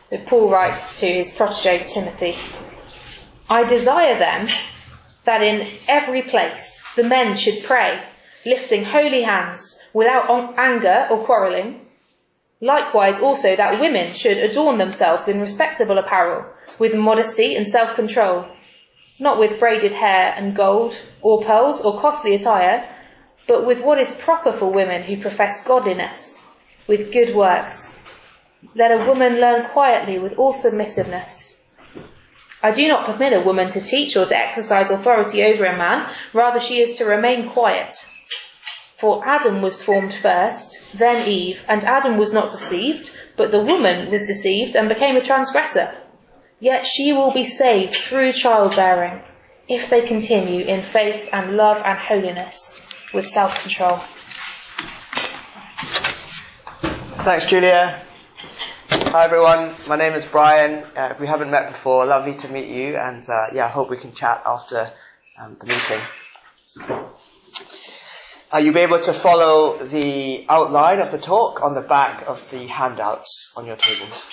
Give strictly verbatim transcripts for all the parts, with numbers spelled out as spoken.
that Paul writes to his protege Timothy. I desire then that in every place the men should pray, lifting holy hands, without anger or quarrelling. Likewise also that women should adorn themselves in respectable apparel, with modesty and self-control, not with braided hair and gold, or pearls, or costly attire, but with what is proper for women who profess godliness, with good works. Let a woman learn quietly with all submissiveness. I do not permit a woman to teach or to exercise authority over a man, rather she is to remain quiet. For Adam was formed first, then Eve, and Adam was not deceived, but the woman was deceived and became a transgressor. Yet she will be saved through childbearing, if they continue in faith and love and holiness, with self-control. Thanks, Julia. Hi everyone, my name is Brian. Uh, if we haven't met before, lovely to meet you, and uh, yeah, I hope we can chat after um, the meeting. Uh, you'll be able to follow the outline of the talk on the back of the handouts on your tables.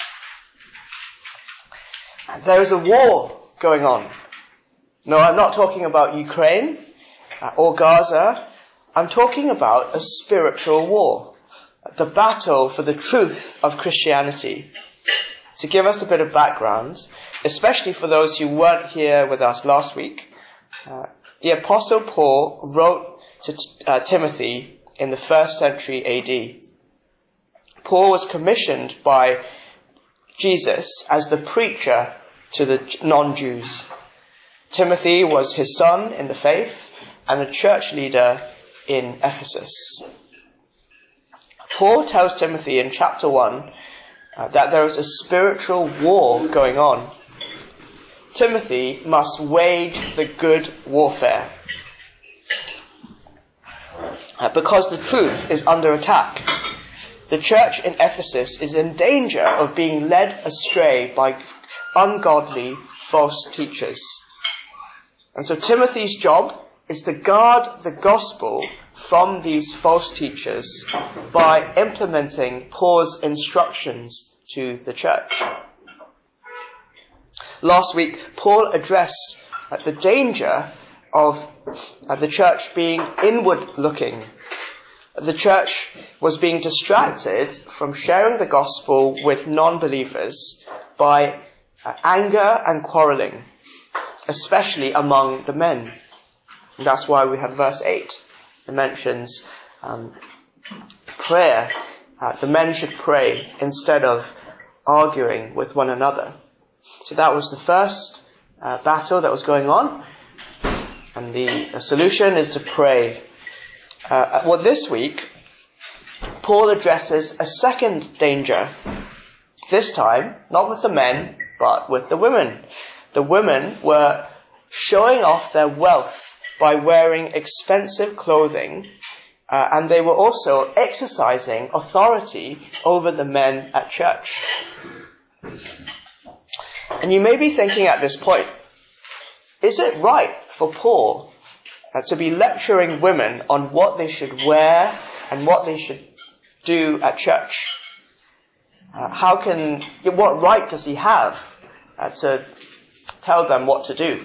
There is a war going on. No, I'm not talking about Ukraine uh, or Gaza. I'm talking about a spiritual war. The battle for the truth of Christianity. To give us a bit of background, especially for those who weren't here with us last week, uh, the Apostle Paul wrote to uh, Timothy in the first century A D. Paul was commissioned by Jesus as the preacher to the non-Jews. Timothy was his son in the faith and a church leader in Ephesus. Paul tells Timothy in chapter one uh, that there is a spiritual war going on. Timothy must wage the good warfare uh, because the truth is under attack. The church in Ephesus is in danger of being led astray by ungodly false teachers. And so Timothy's job is to guard the gospel from these false teachers by implementing Paul's instructions to the church. Last week, Paul addressed uh, the danger of uh, the church being inward-looking. The church was being distracted from sharing the gospel with non-believers by uh, anger and quarrelling, especially among the men. And that's why we have verse eight. It mentions um, prayer. Uh, the men should pray instead of arguing with one another. So that was the first uh, battle that was going on. And the, the solution is to pray. Uh, well, this week, Paul addresses a second danger. This time, not with the men, but with the women. The women were showing off their wealth by wearing expensive clothing, uh, and they were also exercising authority over the men at church. And you may be thinking at this point, is it right for Paul uh, to be lecturing women on what they should wear and what they should do at church? Uh, how can, what right does he have uh, to tell them what to do?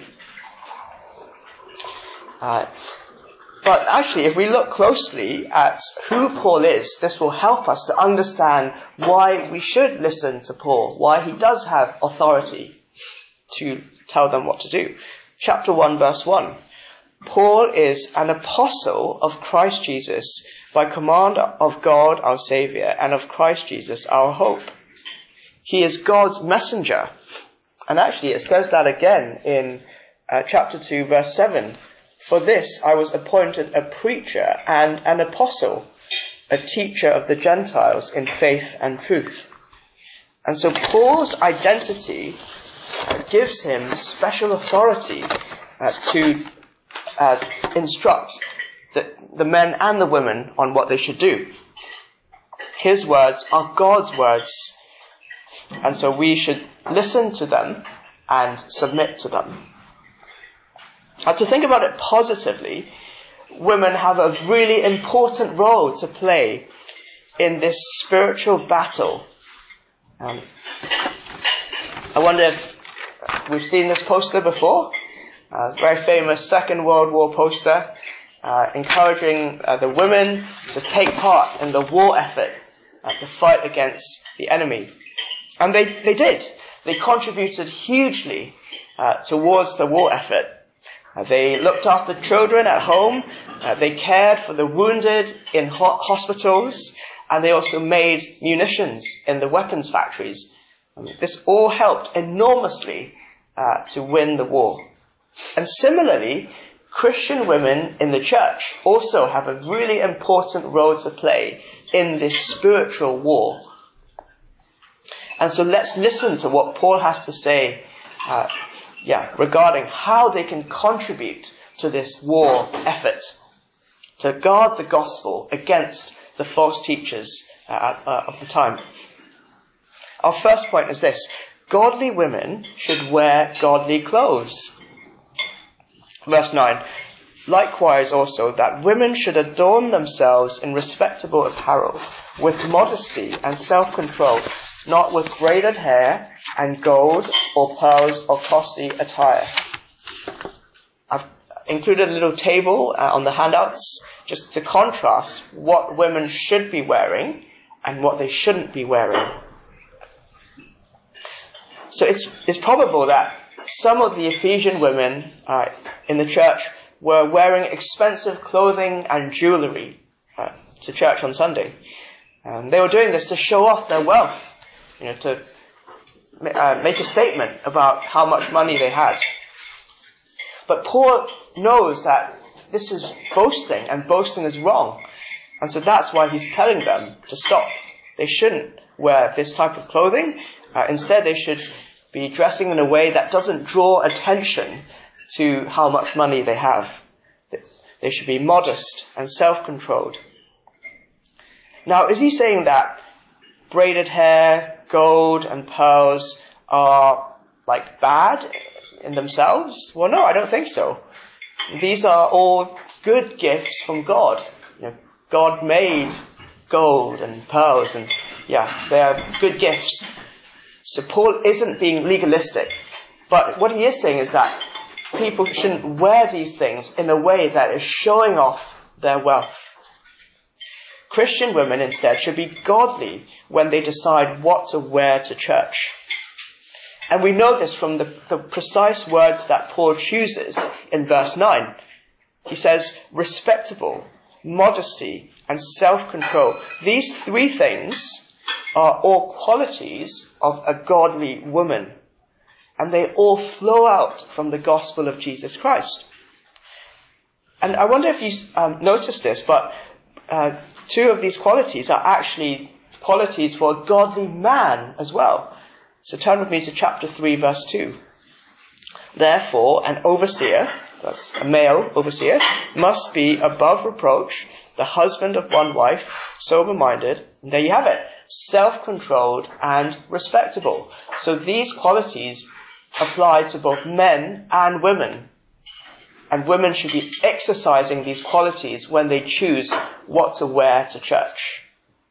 Uh, but actually, if we look closely at who Paul is, this will help us to understand why we should listen to Paul, why he does have authority to tell them what to do. Chapter one, verse one. Paul is an apostle of Christ Jesus by command of God our Saviour and of Christ Jesus our hope. He is God's messenger. And actually, it says that again in uh, chapter two, verse seven. For this I was appointed a preacher and an apostle, a teacher of the Gentiles in faith and truth. And so Paul's identity gives him special authority uh, to uh, instruct the, the men and the women on what they should do. His words are God's words, and so we should listen to them and submit to them. Now, to think about it positively, women have a really important role to play in this spiritual battle. Um, I wonder if we've seen this poster before. Uh, very famous Second World War poster, uh, encouraging uh, the women to take part in the war effort uh, to fight against the enemy. And they, they did. They contributed hugely uh, towards the war effort. Uh, they looked after children at home. Uh, they cared for the wounded in ho- hospitals. And they also made munitions in the weapons factories. Um, this all helped enormously uh, to win the war. And similarly, Christian women in the church also have a really important role to play in this spiritual war. And so let's listen to what Paul has to say uh, yeah, regarding how they can contribute to this war effort, to guard the gospel against the false teachers uh, uh, of the time. Our first point is this: godly women should wear godly clothes. Verse nine, likewise also that women should adorn themselves in respectable apparel, with modesty and self-control, not with braided hair and gold or pearls or costly attire. I've included a little table uh, on the handouts just to contrast what women should be wearing and what they shouldn't be wearing. So it's, it's probable that some of the Ephesian women uh, in the church were wearing expensive clothing and jewellery uh, to church on Sunday. Um, they were doing this to show off their wealth, you know, to uh, make a statement about how much money they had. But Paul knows that this is boasting, and boasting is wrong. And so that's why he's telling them to stop. They shouldn't wear this type of clothing. Uh, instead, they should be dressing in a way that doesn't draw attention to how much money they have. They should be modest and self-controlled. Now, is he saying that braided hair, gold, and pearls are, like, bad in themselves? Well, no, I don't think so. These are all good gifts from God. You know, God made gold and pearls, and yeah, they are good gifts. So Paul isn't being legalistic, but what he is saying is that people shouldn't wear these things in a way that is showing off their wealth. Christian women instead should be godly when they decide what to wear to church. And we know this from the, the precise words that Paul chooses in verse nine. He says, respectable, modesty, and self-control. These three things are all qualities of a godly woman. And they all flow out from the gospel of Jesus Christ. And I wonder if you um, noticed this, but uh, two of these qualities are actually qualities for a godly man as well. So turn with me to chapter three, verse two. Therefore, an overseer, that's a male overseer, must be above reproach, the husband of one wife, sober-minded. And there you have it, self-controlled and respectable. So these qualities apply to both men and women. And women should be exercising these qualities when they choose what to wear to church.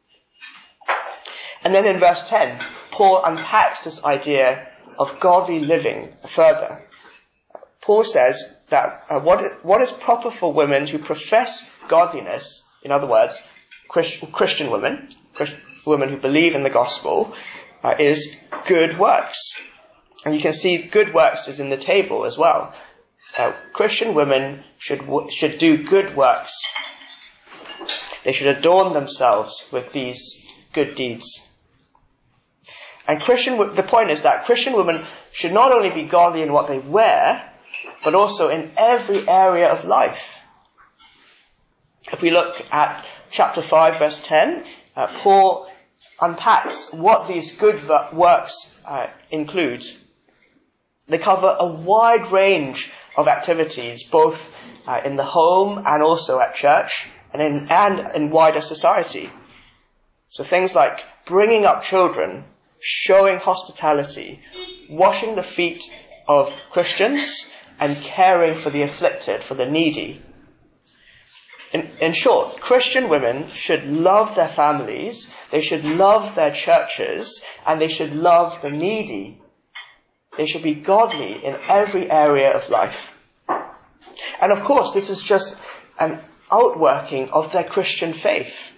And then in verse ten, Paul unpacks this idea of godly living further. Paul says that uh, what, what is proper for women who profess godliness, in other words, Christ, Christian women, Christ, women who believe in the gospel, uh, is good works. And you can see good works is in the table as well. Uh, Christian women should should do good works. They should adorn themselves with these good deeds. And Christian, the point is that Christian women should not only be godly in what they wear, but also in every area of life. If we look at chapter five, verse ten, uh, Paul unpacks what these good works uh, include. They cover a wide range of activities, both uh, in the home and also at church, and in, and in wider society. So things like bringing up children, showing hospitality, washing the feet of Christians, and caring for the afflicted, for the needy. In, in short, Christian women should love their families, they should love their churches, and they should love the needy. They should be godly in every area of life. And of course, this is just an outworking of their Christian faith.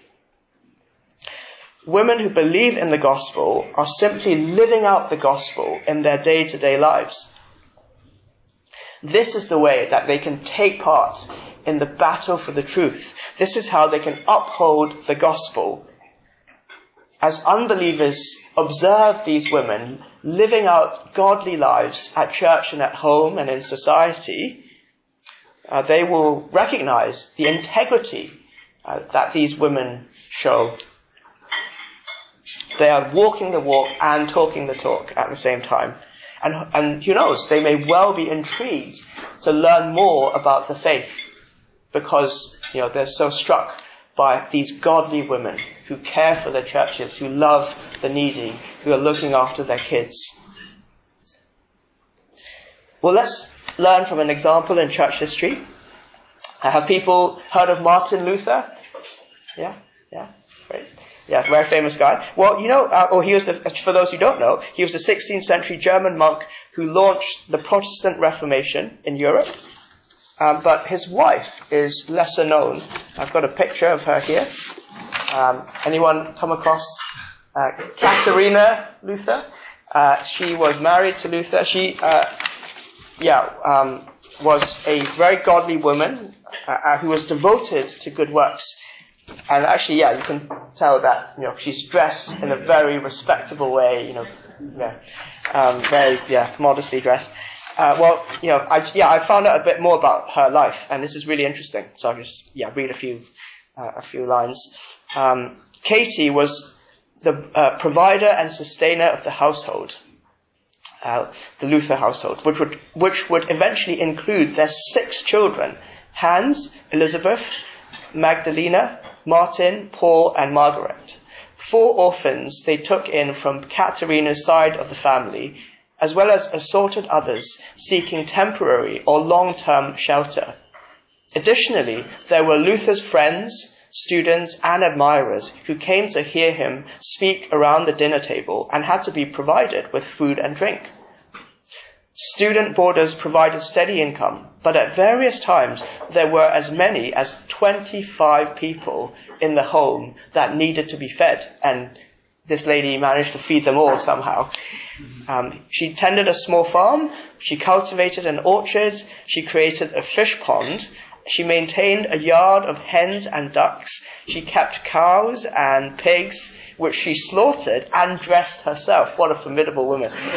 Women who believe in the gospel are simply living out the gospel in their day-to-day lives. This is the way that they can take part in the battle for the truth. This is how they can uphold the gospel. As unbelievers observe these women living out godly lives at church and at home and in society, uh, they will recognize the integrity uh, that these women show. They are walking the walk and talking the talk at the same time. And, and who knows, they may well be intrigued to learn more about the faith because, you know, they're so struck by these godly women who care for their churches, who love the needy, who are looking after their kids. Well, let's learn from an example in church history. Have people heard of Martin Luther? Yeah, yeah, great. Yeah, very famous guy. Well, you know, uh, or he was, a, for those who don't know, he was a sixteenth century German monk who launched the Protestant Reformation in Europe. Um, but his wife is lesser known. I've got a picture of her here. Um, anyone come across uh, Katharina Luther? Uh, she was married to Luther. She, uh, yeah, um, was a very godly woman uh, who was devoted to good works. And actually, yeah, you can tell that, you know, she's dressed in a very respectable way, you know, yeah, um, very, yeah, modestly dressed. Uh, well, you know, I, yeah, I found out a bit more about her life, and this is really interesting. So I'll just, yeah, read a few, uh, a few lines. Um, Katie was the uh, provider and sustainer of the household, uh, the Luther household, which would, which would eventually include their six children: Hans, Elizabeth, Magdalena, Martin, Paul, and Margaret. Four orphans they took in from Katharina's side of the family, as well as assorted others seeking temporary or long-term shelter. Additionally, there were Luther's friends, students, and admirers who came to hear him speak around the dinner table and had to be provided with food and drink. Student boarders provided steady income, but at various times there were as many as twenty-five people in the home that needed to be fed, and this lady managed to feed them all somehow. Um, she tended a small farm, she cultivated an orchard, she created a fish pond, she maintained a yard of hens and ducks, she kept cows and pigs, which she slaughtered and dressed herself. What a formidable woman. And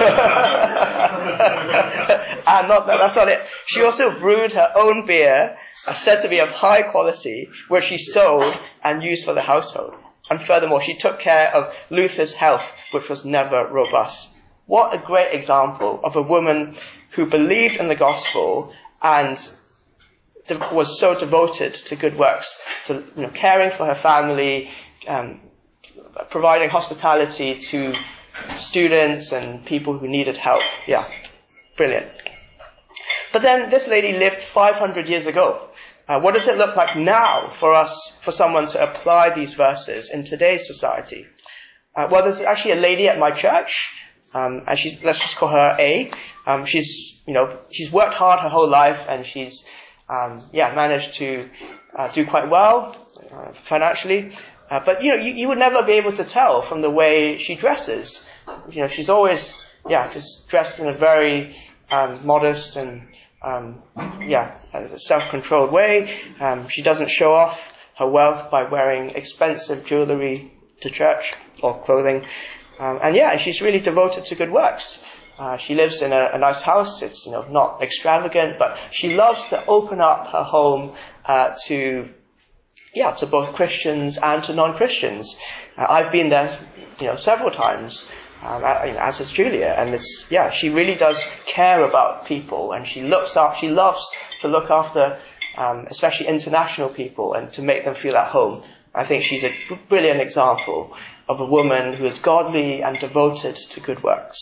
not, that's not it. She also brewed her own beer, said to be of high quality, which she sold and used for the household. And furthermore, she took care of Luther's health, which was never robust. What a great example of a woman who believed in the gospel and was so devoted to good works, to, you know, caring for her family, um, providing hospitality to students and people who needed help. Yeah, brilliant. But then this lady lived five hundred years ago. Uh, what does it look like now for us, for someone to apply these verses in today's society? Uh, well, there's actually a lady at my church, um, and she's, let's just call her A. Um, she's, you know, she's worked hard her whole life, and she's, um, yeah, managed to uh, do quite well uh, financially. Uh, but, you know, you, you would never be able to tell from the way she dresses. You know, she's always, yeah, just dressed in a very um, modest and, um, yeah, self-controlled way. Um, she doesn't show off her wealth by wearing expensive jewellery to church or clothing. Um, and, yeah, she's really devoted to good works. Uh, she lives in a, a nice house. It's, you know, not extravagant, but she loves to open up her home uh, to Yeah, to both Christians and to non-Christians. Uh, I've been there, you know, several times, um, as has Julia, and it's, yeah, she really does care about people, and she looks up, she loves to look after, um, especially international people, and to make them feel at home. I think she's a brilliant example of a woman who is godly and devoted to good works.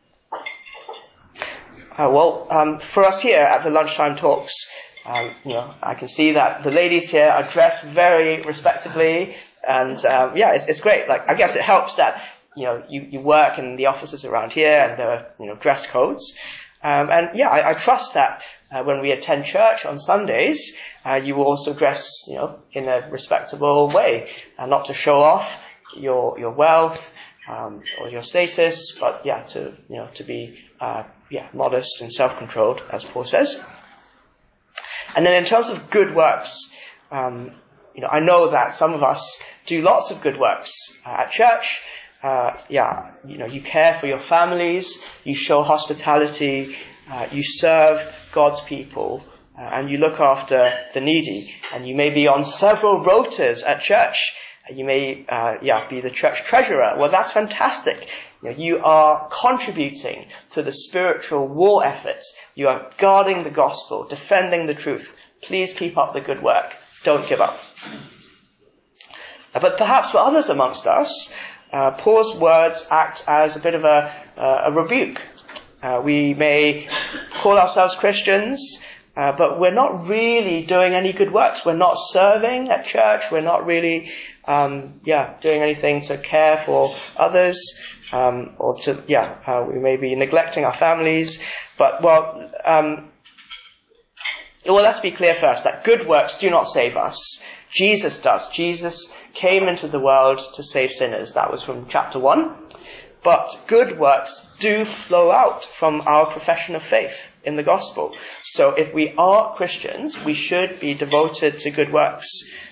Uh, well, um, for us here at the lunchtime talks, Um, you know, I can see that the ladies here are dressed very respectably, and um, yeah, it's, it's great. Like, I guess it helps that you know, you, you work in the offices around here and there are, you know, dress codes. Um, and yeah, I, I trust that uh, when we attend church on Sundays, uh, you will also dress, you know, in a respectable way, and not to show off your your wealth um, or your status, but yeah, to you know to be uh, yeah modest and self-controlled, as Paul says. And then in terms of good works, um, you know, I know that some of us do lots of good works uh, at church. Uh, yeah, you know, you care for your families, you show hospitality, uh, you serve God's people, uh, and you look after the needy. And you may be on several rotas at church. You may, uh, yeah, be the church treasurer. Well, that's fantastic. You know, you are contributing to the spiritual war effort. You are guarding the gospel, defending the truth. Please keep up the good work. Don't give up. Uh, but perhaps for others amongst us, Uh, Paul's words act as a bit of a, uh, a rebuke. Uh, we may call ourselves Christians, uh, but we're not really doing any good works. We're not serving at church. We're not really, um, yeah, doing anything to care for others, um, or to, yeah, uh, we may be neglecting our families. But, well, um, well, let's be clear first that good works do not save us. Jesus does. Jesus came into the world to save sinners. That was from chapter one. But good works do flow out from our profession of faith in the gospel. So if we are Christians, we should be devoted to good works.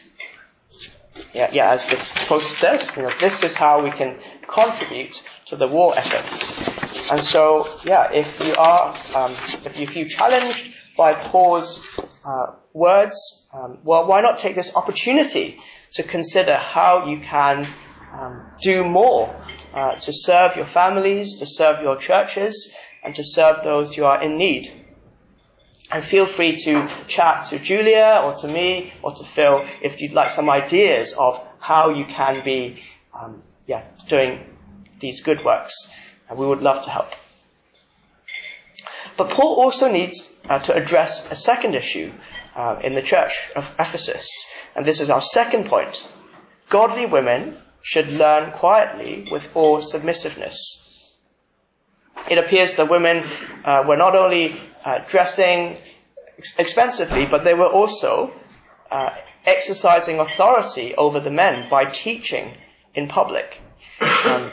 Yeah, yeah, as this post says, you know, this is how we can contribute to the war effort. And so, yeah, if you are, um, if you feel challenged by Paul's uh, words, um, well, why not take this opportunity to consider how you can um, do more uh, to serve your families, to serve your churches, and to serve those who are in need. And feel free to chat to Julia or to me or to Phil if you'd like some ideas of how you can be um, yeah, doing these good works. And we would love to help. But Paul also needs uh, to address a second issue uh, in the church of Ephesus. And this is our second point. Godly women should learn quietly with all submissiveness. It appears that women uh, were not only uh, dressing ex- expensively, but they were also uh, exercising authority over the men by teaching in public. Um,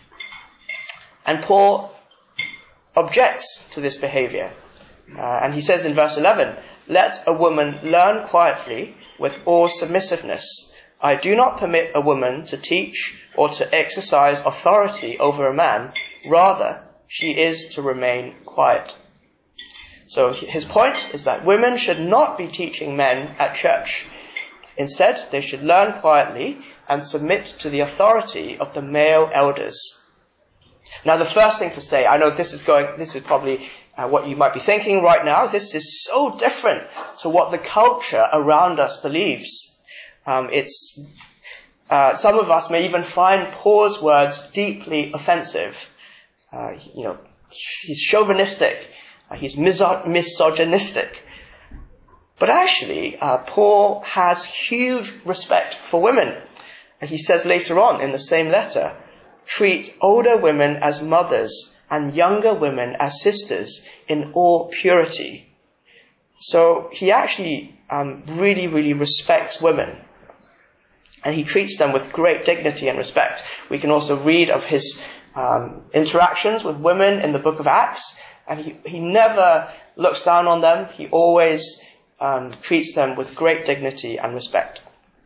and Paul objects to this behavior. Uh, and he says in verse eleven, "Let a woman learn quietly with all submissiveness. I do not permit a woman to teach or to exercise authority over a man. Rather, she is to remain quiet." So his point is that women should not be teaching men at church. Instead, they should learn quietly and submit to the authority of the male elders. Now, the first thing to say, I know this is going, this is probably uh, what you might be thinking right now. This is so different to what the culture around us believes. Um, it's uh, some of us may even find Paul's words deeply offensive. Uh, you know, he's chauvinistic. Uh, he's miso- misogynistic. But actually, uh, Paul has huge respect for women. And he says later on in the same letter, "Treat older women as mothers and younger women as sisters in all purity." So he actually um, really, really respects women. And he treats them with great dignity and respect. We can also read of his um, interactions with women in the book of Acts. And he, he never looks down on them. He always um, treats them with great dignity and respect.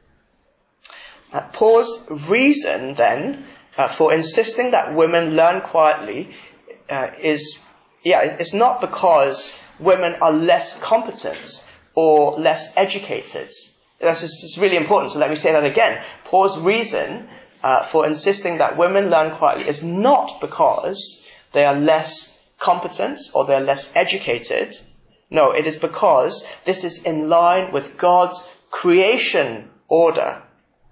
Uh, Paul's reason then uh, for insisting that women learn quietly uh, is, yeah, it's not because women are less competent or less educated. That's just, it's really important, so let me say that again. Paul's reason uh, for insisting that women learn quietly is not because they are less competent or they're less educated. No, it is because this is in line with God's creation order.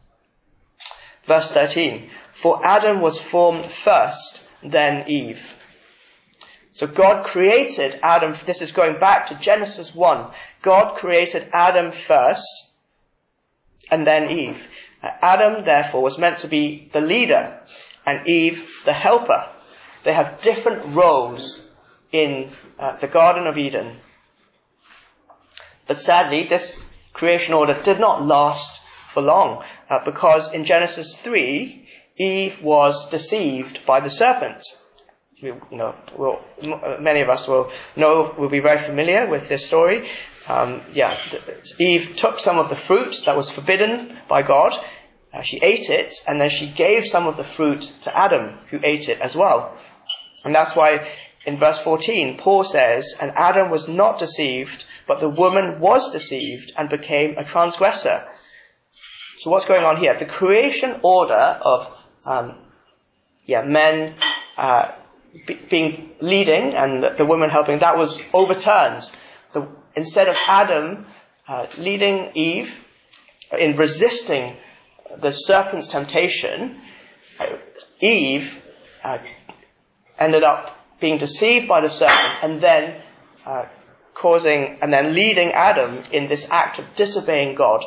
Verse thirteen, "For Adam was formed first, then Eve." So God created Adam, this is going back to Genesis one. God created Adam first, and then Eve. Adam, therefore, was meant to be the leader. and Eve the helper. They have different roles in uh, the Garden of Eden. But sadly, this creation order did not last for long, uh, because in Genesis three, Eve was deceived by the serpent. You know, we'll, many of us will know, will be very familiar with this story. Um, yeah, Eve took some of the fruit that was forbidden by God. Uh, she ate it, and then she gave some of the fruit to Adam, who ate it as well. And that's why in verse fourteen, Paul says, "And Adam was not deceived, but the woman was deceived and became a transgressor." So what's going on here? The creation order of um, yeah, men uh, be, being leading and the, the woman helping, that was overturned. The, instead of Adam uh, leading Eve in resisting the serpent's temptation, uh, Eve uh, ended up being deceived by the serpent and then uh, causing and then leading Adam in this act of disobeying God.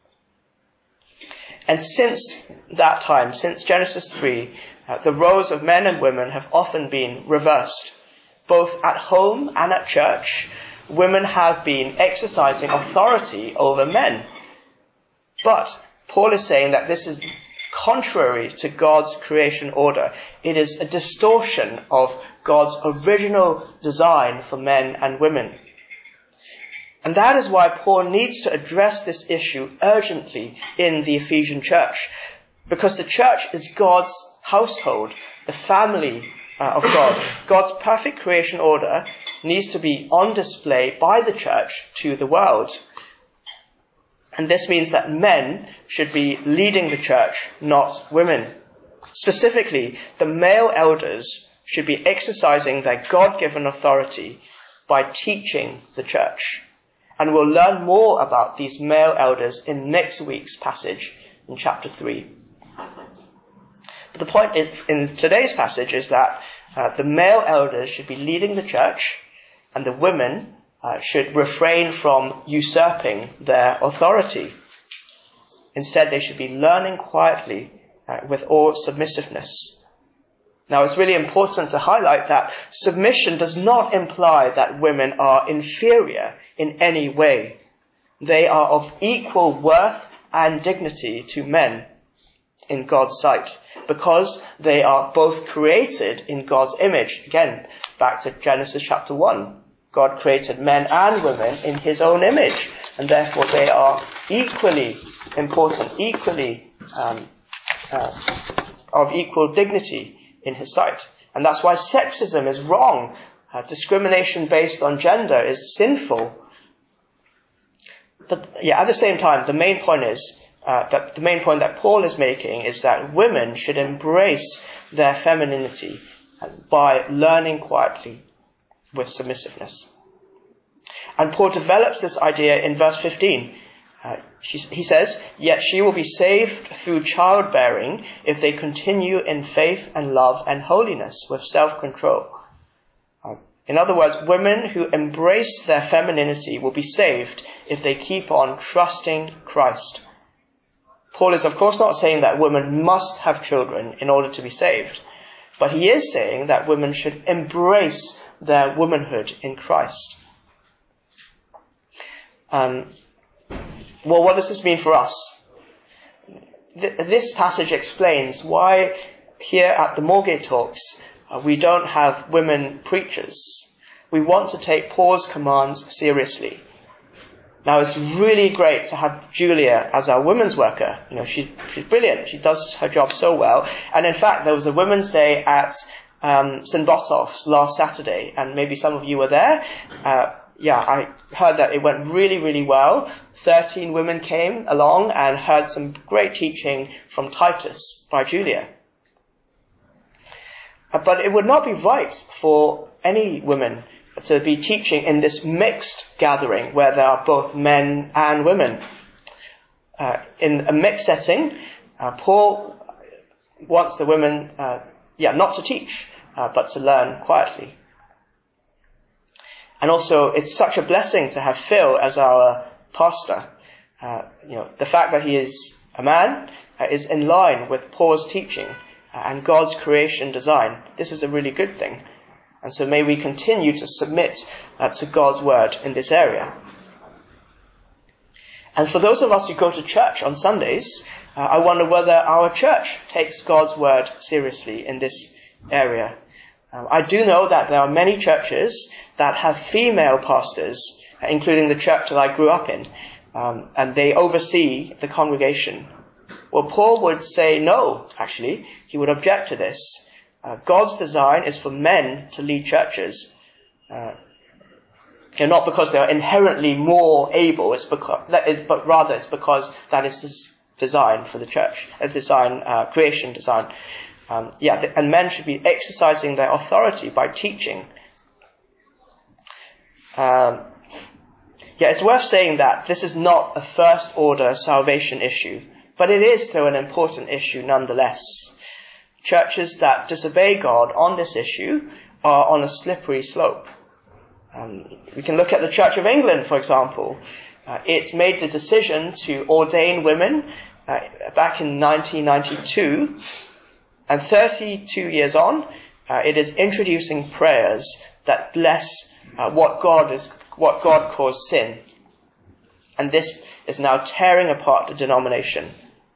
And since that time, since Genesis three, uh, the roles of men and women have often been reversed. Both at home and at church, women have been exercising authority over men. But Paul is saying that this is contrary to God's creation order. It is a distortion of God's original design for men and women. And that is why Paul needs to address this issue urgently in the Ephesian church. Because the church is God's household, the family uh, of God. God's perfect creation order needs to be on display by the church to the world. And this means that men should be leading the church, not women. Specifically, the male elders should be exercising their God-given authority by teaching the church. And we'll learn more about these male elders in next week's passage in chapter three. But the point in, in today's passage is that uh, the male elders should be leading the church, and the women uh, should refrain from usurping their authority. Instead, they should be learning quietly uh, with all submissiveness. Now, it's really important to highlight that submission does not imply that women are inferior in any way. They are of equal worth and dignity to men in God's sight, because they are both created in God's image. Again, back to Genesis chapter one. God created men and women in his own image, and therefore they are equally important, equally um, uh, of equal dignity in his sight. And that's why sexism is wrong. Uh, discrimination based on gender is sinful. But yeah, at the same time, the main point is uh, that the main point that Paul is making is that women should embrace their femininity by learning quietly with submissiveness. And Paul develops this idea in verse fifteen. Uh, she, he says, "Yet she will be saved through childbearing if they continue in faith and love and holiness with self-control." Uh, in other words, women who embrace their femininity will be saved if they keep on trusting Christ. Paul is of course not saying that women must have children in order to be saved, but he is saying that women should embrace their womanhood in Christ. Um, Well, what does this mean for us? Th- this passage explains why here at the Moorgate Talks uh, we don't have women preachers. We want to take Paul's commands seriously. Now, it's really great to have Julia as our women's worker. You know, she, she's brilliant. She does her job so well. And in fact, there was a Women's Day at um, Saint Botolph's last Saturday, and maybe some of you were there. Uh, Yeah, I heard that it went really, really well. Thirteen women came along and heard some great teaching from Titus by Julia. But it would not be right for any women to be teaching in this mixed gathering where there are both men and women. Uh, in a mixed setting, uh, Paul wants the women, uh, yeah, not to teach, uh, but to learn quietly. And also, it's such a blessing to have Phil as our pastor. Uh, you know, the fact that he is a man uh, is in line with Paul's teaching and God's creation design. This is a really good thing. And so may we continue to submit uh, to God's word in this area. And for those of us who go to church on Sundays, uh, I wonder whether our church takes God's word seriously in this area. Um, I do know that there are many churches that have female pastors, including the church that I grew up in, um, and they oversee the congregation. Well, Paul would say no, actually. He would object to this. Uh, God's design is for men to lead churches. Uh, and not because they're inherently more able, it's because, that is, but rather it's because that is his design for the church, a design, uh, creation design. Um, yeah, th- and men should be exercising their authority by teaching. Um, yeah, it's worth saying that this is not a first order salvation issue, but it is still an important issue nonetheless. Churches that disobey God on this issue are on a slippery slope. Um, we can look at the Church of England, for example. Uh, it made the decision to ordain women uh, back in nineteen ninety-two, and thirty-two years on, uh, it is introducing prayers that bless uh, what God is, what God calls sin. And this is now tearing apart the denomination.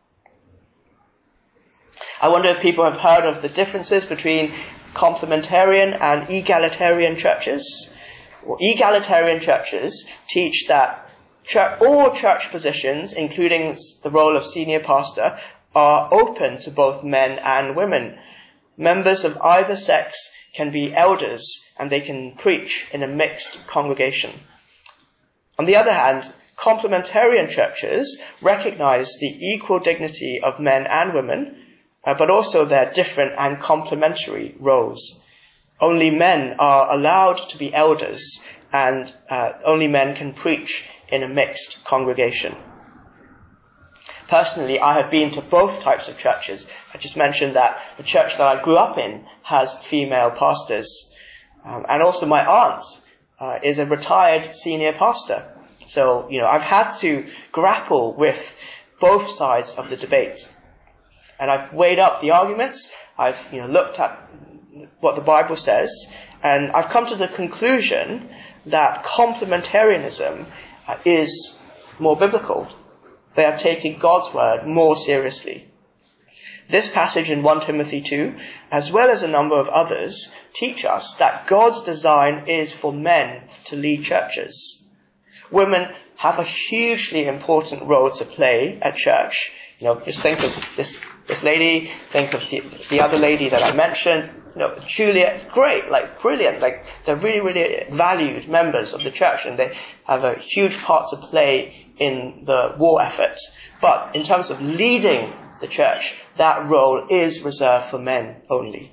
I wonder if people have heard of the differences between complementarian and egalitarian churches. Well, egalitarian churches teach that church, all church positions, including the role of senior pastor, are open to both men and women. Members of either sex can be elders and they can preach in a mixed congregation. On the other hand, complementarian churches recognize the equal dignity of men and women, uh, but also their different and complementary roles. Only men are allowed to be elders, and uh, only men can preach in a mixed congregation. Personally, I have been to both types of churches. I just mentioned that the church that I grew up in has female pastors. Um, and also my aunt uh, is a retired senior pastor. So, you know, I've had to grapple with both sides of the debate. And I've weighed up the arguments. I've, you know, looked at what the Bible says. And I've come to the conclusion that complementarianism uh, is more biblical. They are taking God's word more seriously. This passage in First Timothy two, as well as a number of others, teach us that God's design is for men to lead churches. Women have a hugely important role to play at church. You know, just think of this this lady, think of the, the other lady that I mentioned. You know, Juliet, great, like brilliant, like they're really, really valued members of the church and they have a huge part to play in the war effort. But in terms of leading the church, that role is reserved for men only.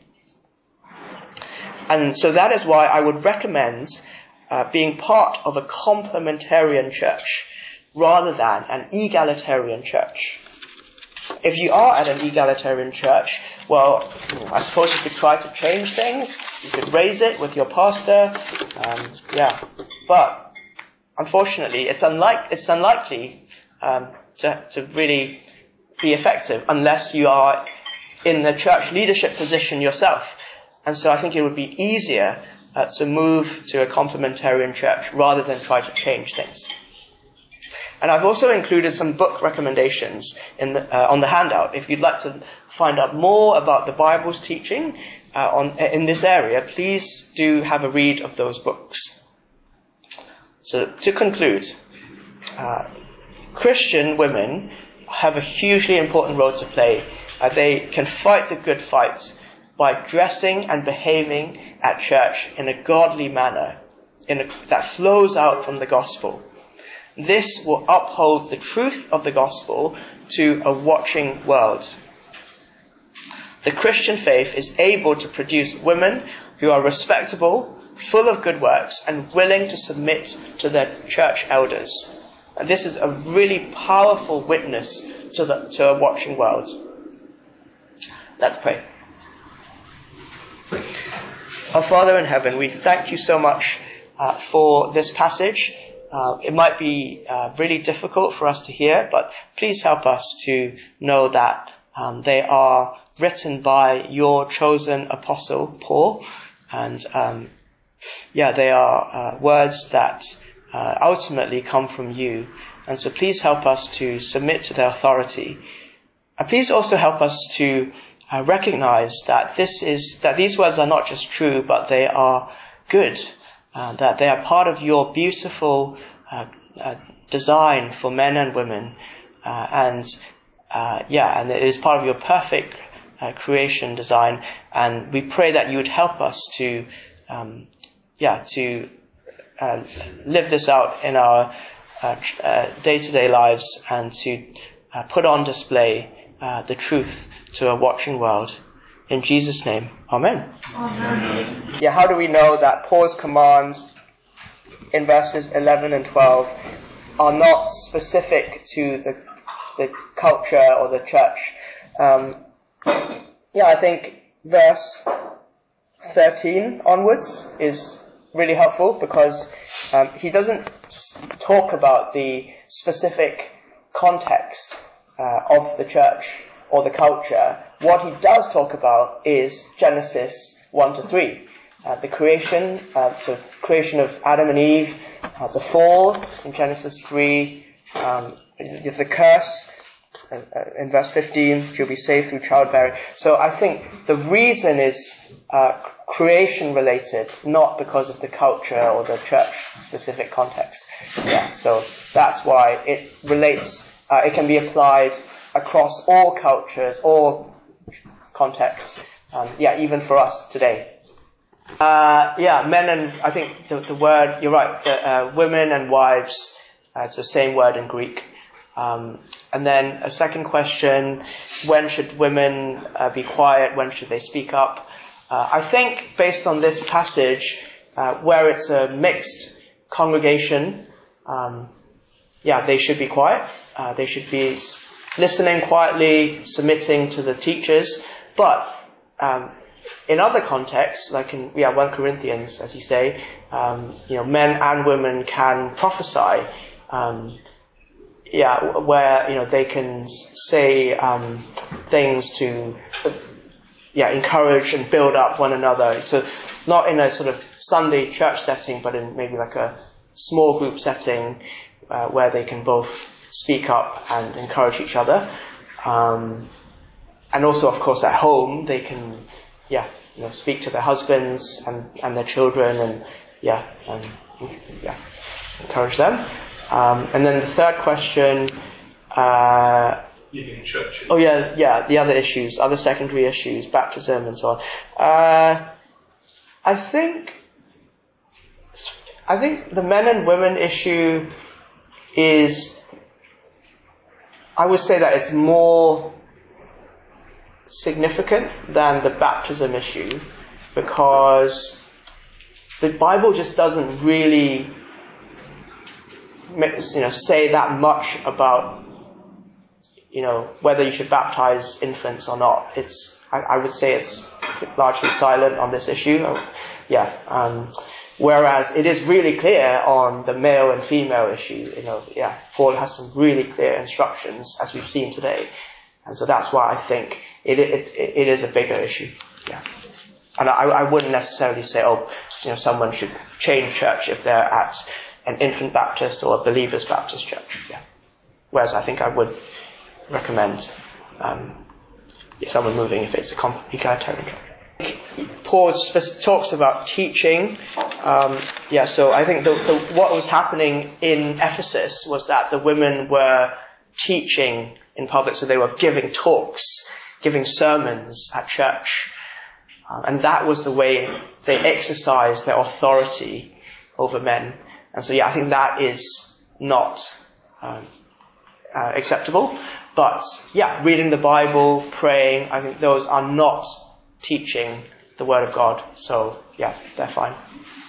And so that is why I would recommend uh, being part of a complementarian church rather than an egalitarian church. If you are at an egalitarian church, well, I suppose you could try to change things. You could raise it with your pastor. Um, yeah. But unfortunately, it's, unlike, it's unlikely um, to, to really be effective unless you are in the church leadership position yourself. And so I think it would be easier uh, to move to a complementarian church rather than try to change things. And I've also included some book recommendations in the, uh, on the handout. If you'd like to find out more about the Bible's teaching uh, on in this area, please do have a read of those books. So to conclude, uh, Christian women have a hugely important role to play. Uh, they can fight the good fight by dressing and behaving at church in a godly manner in a, that flows out from the gospel. This will uphold the truth of the gospel to a watching world. The Christian faith is able to produce women who are respectable, full of good works, and willing to submit to their church elders. And this is a really powerful witness to, the, to a watching world. Let's pray. Our Father in heaven, we thank you so much uh, for this passage. Uh, it might be uh, really difficult for us to hear, but please help us to know that um, they are written by your chosen apostle, Paul. And um, yeah, they are uh, words that uh, ultimately come from you. And so please help us to submit to their authority. And please also help us to uh, recognize that this is that these words are not just true, but they are good. Uh, that they are part of your beautiful uh, uh, design for men and women, uh, and uh, yeah, and it is part of your perfect uh, creation design. And we pray that you would help us to, um, yeah, to uh, live this out in our uh, uh, day-to-day lives, and to uh, put on display uh, the truth to a watching world. In Jesus' name, Amen. Amen. Yeah, how do we know that Paul's commands in verses eleven and twelve are not specific to the the culture or the church? Um, yeah, I think verse thirteen onwards is really helpful, because um, he doesn't talk about the specific context uh, of the church or the culture. What he does talk about is Genesis one to three. Uh, the creation, uh, so creation of Adam and Eve, uh, the fall in Genesis three, um, the curse uh, in verse fifteen, you'll be saved through childbearing. So I think the reason is uh, creation related, not because of the culture or the church specific context. Yeah, so that's why it relates, uh, it can be applied across all cultures, all contexts, um, yeah, even for us today. Uh, yeah, men and, I think the, the word, you're right, the, uh, women and wives, uh, it's the same word in Greek. Um, and then a second question, when should women uh, be quiet, when should they speak up? Uh, I think based on this passage, uh, where it's a mixed congregation, um, yeah, they should be quiet, uh, they should be listening quietly, submitting to the teachers. But um, in other contexts, like in yeah, First Corinthians, as you say, um, you know, men and women can prophesy. Um, yeah, where you know they can say um, things to uh, yeah encourage and build up one another. So not in a sort of Sunday church setting, but in maybe like a small group setting uh, where they can both speak up and encourage each other. Um, and also, of course, at home, they can, yeah, you know, speak to their husbands and, and their children and, yeah, and, yeah, encourage them. Um, and then the third question, uh, in churches. Oh yeah, yeah, the other issues, other secondary issues, baptism and so on. Uh, I think, I think the men and women issue is, I would say that it's more significant than the baptism issue, because the Bible just doesn't really, you know, say that much about, you know, whether you should baptize infants or not. It's, I, I would say it's largely silent on this issue. Yeah. Um, whereas it is really clear on the male and female issue. You know, yeah, Paul has some really clear instructions, as we've seen today. And so that's why I think it, it, it is a bigger issue. Yeah. And I, I wouldn't necessarily say, oh, you know, someone should change church if they're at an infant Baptist or a believers Baptist church. Yeah. Whereas I think I would recommend um, someone moving if it's a egalitarian church. Paul talks about teaching. Um, yeah, so I think the, the, what was happening in Ephesus was that the women were teaching in public, so they were giving talks, giving sermons at church. Um, and that was the way they exercised their authority over men. And so, yeah, I think that is not um, uh, acceptable. But, yeah, reading the Bible, praying, I think those are not teaching the Word of God. So, yeah, they're fine.